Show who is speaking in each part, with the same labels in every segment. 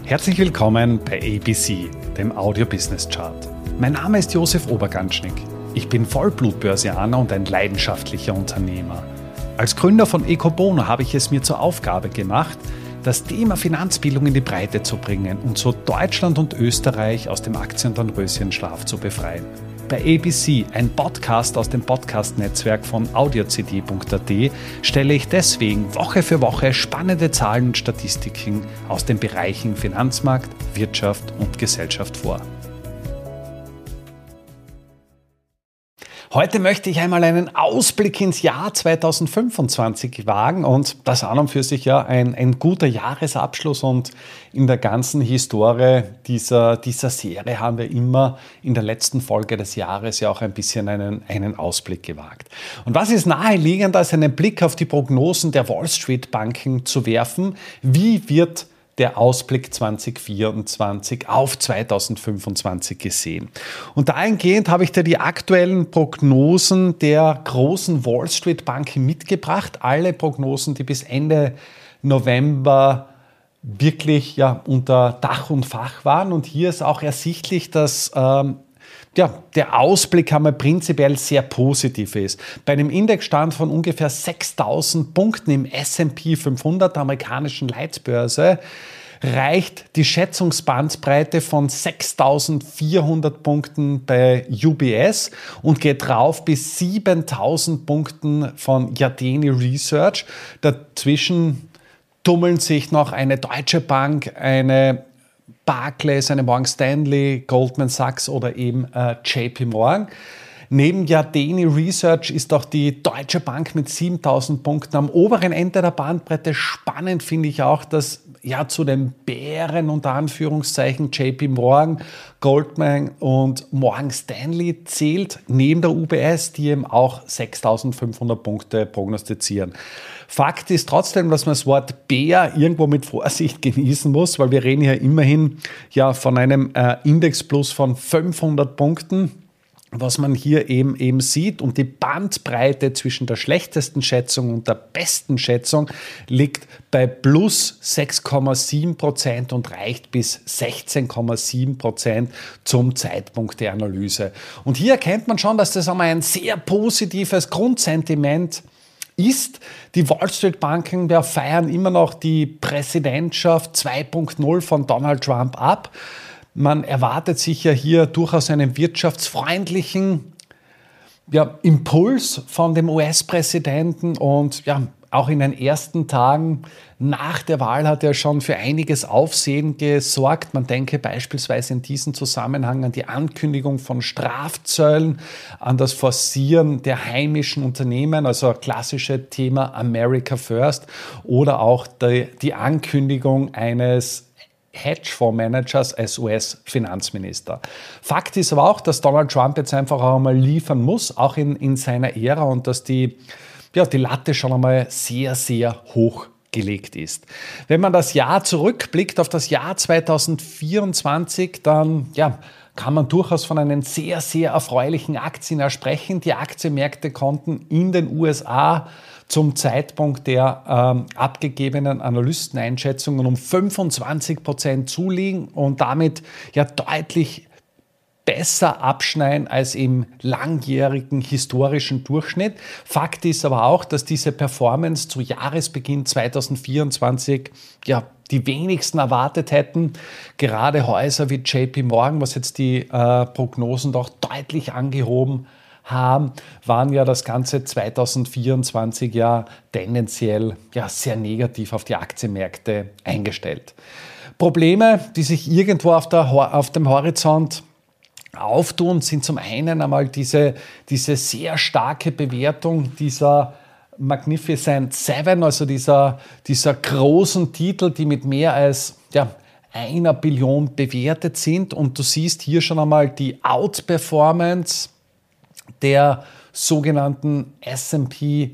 Speaker 1: Herzlich willkommen bei ABC, dem Audio Business Chart. Mein Name ist Josef Oberganschnick. Ich bin Vollblut-Börsianer und ein leidenschaftlicher Unternehmer. Als Gründer von Ecobono habe ich es mir zur Aufgabe gemacht, das Thema Finanzbildung in die Breite zu bringen und so Deutschland und Österreich aus dem Aktien- und Dornröschenschlaf zu befreien. Bei ABC, ein Podcast aus dem Podcast-Netzwerk von audiocd.at, stelle ich deswegen Woche für Woche spannende Zahlen und Statistiken aus den Bereichen Finanzmarkt, Wirtschaft und Gesellschaft vor. Heute möchte ich einmal einen Ausblick ins Jahr 2025 wagen und das an und für sich ja ein guter Jahresabschluss, und in der ganzen Historie dieser Serie haben wir immer in der letzten Folge des Jahres ja auch ein bisschen einen Ausblick gewagt. Und was ist naheliegender, als einen Blick auf die Prognosen der Wall Street Banken zu werfen? Wie wird der Ausblick 2024 auf 2025 gesehen? Und dahingehend habe ich dir die aktuellen Prognosen der großen Wall Street Banken mitgebracht. Alle Prognosen, die bis Ende November wirklich unter Dach und Fach waren. Und hier ist auch ersichtlich, dass der Ausblick einmal prinzipiell sehr positiv ist. Bei einem Indexstand von ungefähr 6.000 Punkten im S&P 500 der amerikanischen Leitbörse reicht die Schätzungsbandbreite von 6.400 Punkten bei UBS und geht rauf bis 7.000 Punkten von Yardeni Research. Dazwischen tummeln sich noch eine Deutsche Bank, eine Barclays, eine Morgan Stanley, Goldman Sachs oder eben JP Morgan. Neben Yardeni Research ist auch die Deutsche Bank mit 7.000 Punkten am oberen Ende der Bandbreite. Spannend finde ich auch, dass zu den Bären unter Anführungszeichen JP Morgan, Goldman und Morgan Stanley zählt, neben der UBS, die eben auch 6.500 Punkte prognostizieren. Fakt ist trotzdem, dass man das Wort Bär irgendwo mit Vorsicht genießen muss, weil wir reden hier immerhin von einem Indexplus von 500 Punkten, was man hier eben sieht. Und die Bandbreite zwischen der schlechtesten Schätzung und der besten Schätzung liegt bei plus 6,7% und reicht bis 16,7% zum Zeitpunkt der Analyse. Und hier erkennt man schon, dass das einmal ein sehr positives Grundsentiment ist. Die Wall Street Banken feiern immer noch die Präsidentschaft 2.0 von Donald Trump ab. Man erwartet sich ja hier durchaus einen wirtschaftsfreundlichen Impuls von dem US-Präsidenten, und auch in den ersten Tagen nach der Wahl hat er schon für einiges Aufsehen gesorgt. Man denke beispielsweise in diesem Zusammenhang an die Ankündigung von Strafzöllen, an das Forcieren der heimischen Unternehmen, also klassische Thema America First, oder auch die Ankündigung eines Hedgefondsmanagers als US-Finanzminister. Fakt ist aber auch, dass Donald Trump jetzt einfach auch einmal liefern muss, auch in seiner Ära, und dass die Latte schon einmal sehr, sehr hoch gelegt ist. Wenn man das Jahr zurückblickt auf das Jahr 2024, dann kann man durchaus von einem sehr, sehr erfreulichen Aktienjahr sprechen. Die Aktienmärkte konnten in den USA zum Zeitpunkt der abgegebenen Analysteneinschätzungen um 25% zulegen und damit deutlich besser abschneiden als im langjährigen historischen Durchschnitt. Fakt ist aber auch, dass diese Performance zu Jahresbeginn 2024 die wenigsten erwartet hätten. Gerade Häuser wie JP Morgan, was jetzt die Prognosen doch deutlich angehoben haben, waren das ganze 2024 tendenziell sehr negativ auf die Aktienmärkte eingestellt. Probleme, die sich irgendwo auf dem Horizont auftun, sind zum einen einmal diese sehr starke Bewertung dieser Magnificent Seven, also dieser großen Titel, die mit mehr als 1 Billion bewertet sind. Und du siehst hier schon einmal die Outperformance der sogenannten S&P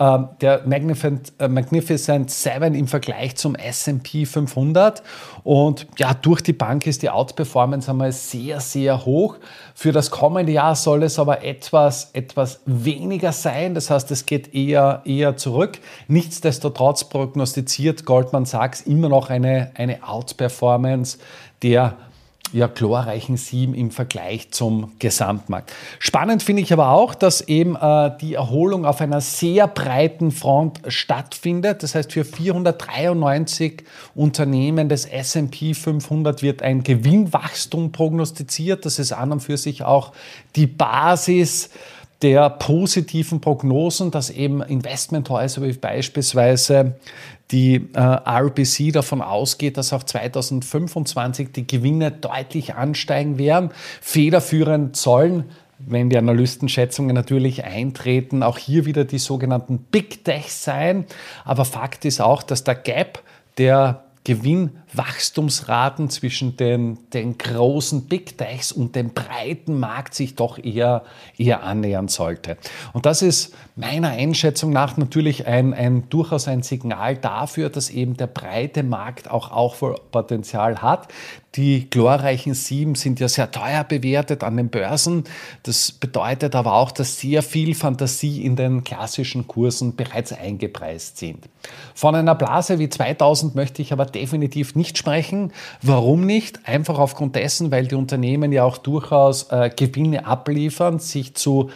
Speaker 1: der Magnificent Seven im Vergleich zum S&P 500. Und ja, durch die Bank ist die Outperformance einmal sehr, sehr hoch. Für das kommende Jahr soll es aber etwas weniger sein. Das heißt, es geht eher zurück. Nichtsdestotrotz prognostiziert Goldman Sachs immer noch eine Outperformance der glorreichen 7 im Vergleich zum Gesamtmarkt. Spannend finde ich aber auch, dass eben die Erholung auf einer sehr breiten Front stattfindet. Das heißt, für 493 Unternehmen des S&P 500 wird ein Gewinnwachstum prognostiziert. Das ist an und für sich auch die Basis der positiven Prognosen, dass eben Investmenthäuser wie beispielsweise die RBC davon ausgeht, dass auch 2025 die Gewinne deutlich ansteigen werden. Federführend sollen, wenn die Analystenschätzungen natürlich eintreten, auch hier wieder die sogenannten Big Techs sein. Aber Fakt ist auch, dass der Gap der Gewinnwachstumsraten zwischen den großen Big Techs und dem breiten Markt sich doch eher annähern sollte. Und das ist meiner Einschätzung nach natürlich durchaus ein Signal dafür, dass eben der breite Markt auch Aufholpotenzial hat. Die glorreichen 7 sind ja sehr teuer bewertet an den Börsen. Das bedeutet aber auch, dass sehr viel Fantasie in den klassischen Kursen bereits eingepreist sind. Von einer Blase wie 2000 möchte ich aber definitiv nicht sprechen. Warum nicht? Einfach aufgrund dessen, weil die Unternehmen ja auch durchaus Gewinne abliefern, sich zu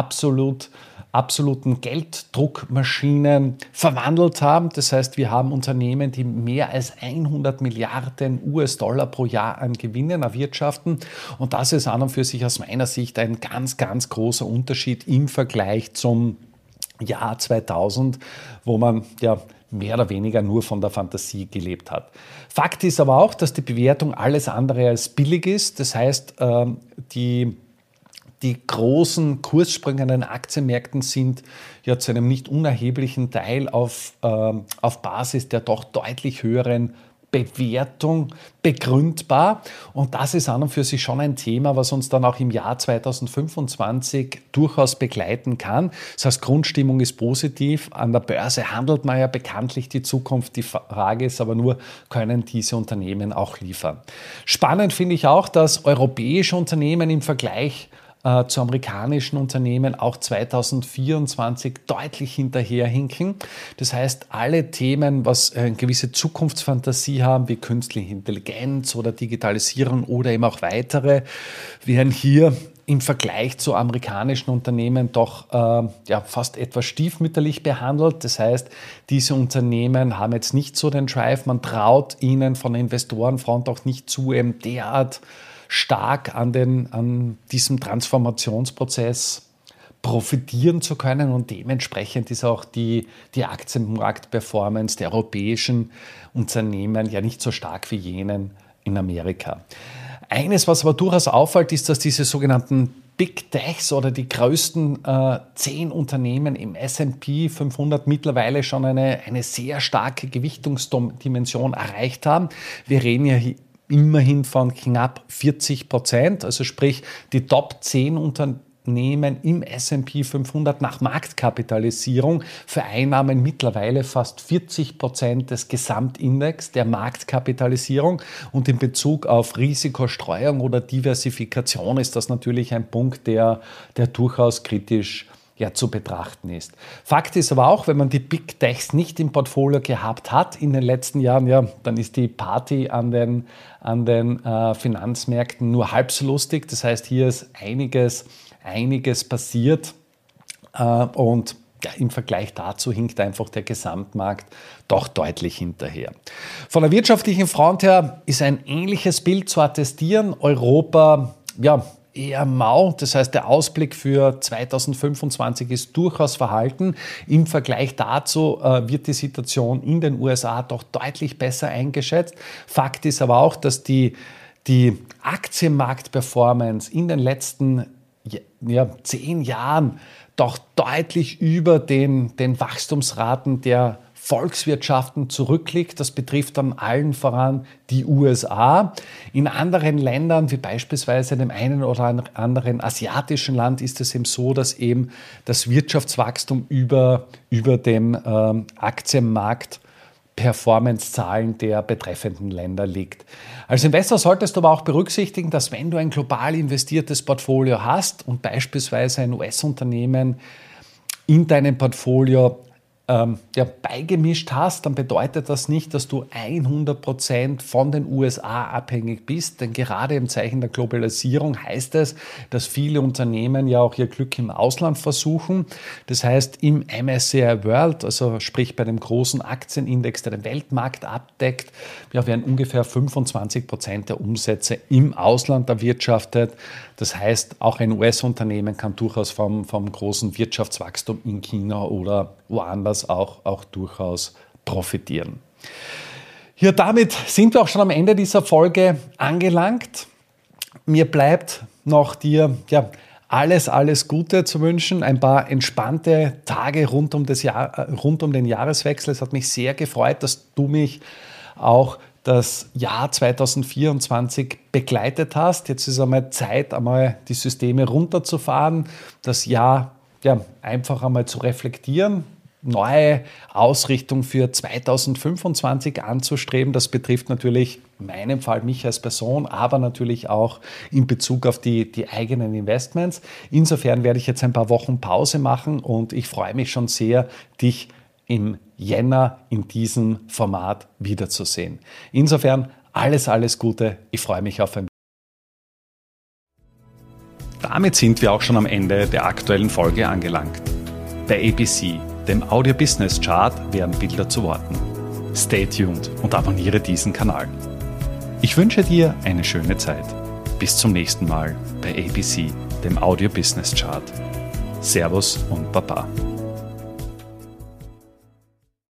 Speaker 1: absoluten Gelddruckmaschinen verwandelt haben. Das heißt, wir haben Unternehmen, die mehr als 100 Milliarden US-Dollar pro Jahr an Gewinnen erwirtschaften. Und das ist an und für sich aus meiner Sicht ein ganz, ganz großer Unterschied im Vergleich zum Jahr 2000, wo man ja mehr oder weniger nur von der Fantasie gelebt hat. Fakt ist aber auch, dass die Bewertung alles andere als billig ist. Das heißt, die großen Kurssprünge an den Aktienmärkten sind ja zu einem nicht unerheblichen Teil auf Basis der doch deutlich höheren Bewertung begründbar. Und das ist an und für sich schon ein Thema, was uns dann auch im Jahr 2025 durchaus begleiten kann. Das heißt, Grundstimmung ist positiv. An der Börse handelt man ja bekanntlich die Zukunft. Die Frage ist aber nur, können diese Unternehmen auch liefern? Spannend finde ich auch, dass europäische Unternehmen im Vergleich zu amerikanischen Unternehmen auch 2024 deutlich hinterherhinken. Das heißt, alle Themen, was eine gewisse Zukunftsfantasie haben, wie künstliche Intelligenz oder Digitalisierung oder eben auch weitere, werden hier im Vergleich zu amerikanischen Unternehmen doch fast etwas stiefmütterlich behandelt. Das heißt, diese Unternehmen haben jetzt nicht so den Drive, man traut ihnen von der Investorenfront auch nicht zu, eben derart stark an diesem Transformationsprozess profitieren zu können, und dementsprechend ist auch die Aktienmarktperformance der europäischen Unternehmen ja nicht so stark wie jenen in Amerika. Eines, was aber durchaus auffällt, ist, dass diese sogenannten Big Techs oder die größten 10 Unternehmen im S&P 500 mittlerweile schon eine sehr starke Gewichtungsdimension erreicht haben. Wir reden ja hier immerhin von knapp 40%, also sprich die Top 10 Unternehmen im S&P 500 nach Marktkapitalisierung vereinnahmen mittlerweile fast 40% des Gesamtindex der Marktkapitalisierung, und in Bezug auf Risikostreuung oder Diversifikation ist das natürlich ein Punkt, der durchaus kritisch zu betrachten ist. Fakt ist aber auch, wenn man die Big Techs nicht im Portfolio gehabt hat in den letzten Jahren, dann ist die Party an den Finanzmärkten nur halb so lustig. Das heißt, hier ist einiges passiert und im Vergleich dazu hinkt einfach der Gesamtmarkt doch deutlich hinterher. Von der wirtschaftlichen Front her ist ein ähnliches Bild zu attestieren. Europa, eher mau. Das heißt, der Ausblick für 2025 ist durchaus verhalten. Im Vergleich dazu wird die Situation in den USA doch deutlich besser eingeschätzt. Fakt ist aber auch, dass die Aktienmarktperformance in den letzten 10 Jahren doch deutlich über den Wachstumsraten der Volkswirtschaften zurückliegt. Das betrifft dann allen voran die USA. In anderen Ländern, wie beispielsweise dem einen oder anderen asiatischen Land, ist es eben so, dass eben das Wirtschaftswachstum über dem Aktienmarkt Performance-Zahlen der betreffenden Länder liegt. Als Investor solltest du aber auch berücksichtigen, dass wenn du ein global investiertes Portfolio hast und beispielsweise ein US-Unternehmen in deinem Portfolio beigemischt hast, dann bedeutet das nicht, dass du 100% von den USA abhängig bist, denn gerade im Zeichen der Globalisierung heißt es, dass viele Unternehmen ja auch ihr Glück im Ausland versuchen. Das heißt, im MSCI World, also sprich bei dem großen Aktienindex, der den Weltmarkt abdeckt, werden ungefähr 25% der Umsätze im Ausland erwirtschaftet. Das heißt, auch ein US-Unternehmen kann durchaus vom großen Wirtschaftswachstum in China oder woanders auch durchaus profitieren. Ja, damit sind wir auch schon am Ende dieser Folge angelangt. Mir bleibt noch dir alles Gute zu wünschen, ein paar entspannte Tage rund um den Jahreswechsel. Es hat mich sehr gefreut, dass du mich auch das Jahr 2024 begleitet hast. Jetzt ist einmal Zeit, einmal die Systeme runterzufahren, das Jahr einfach einmal zu reflektieren, neue Ausrichtung für 2025 anzustreben. Das betrifft natürlich in meinem Fall mich als Person, aber natürlich auch in Bezug auf die eigenen Investments. Insofern werde ich jetzt ein paar Wochen Pause machen und ich freue mich schon sehr, dich im Jänner in diesem Format wiederzusehen. Insofern alles Gute. Ich freue mich auf ein. Damit sind wir auch schon am Ende der aktuellen Folge angelangt. Bei ABC, dem Audio Business Chart, werden Bilder zu Worten. Stay tuned und abonniere diesen Kanal. Ich wünsche dir eine schöne Zeit. Bis zum nächsten Mal bei ABC, dem Audio Business Chart. Servus und Baba.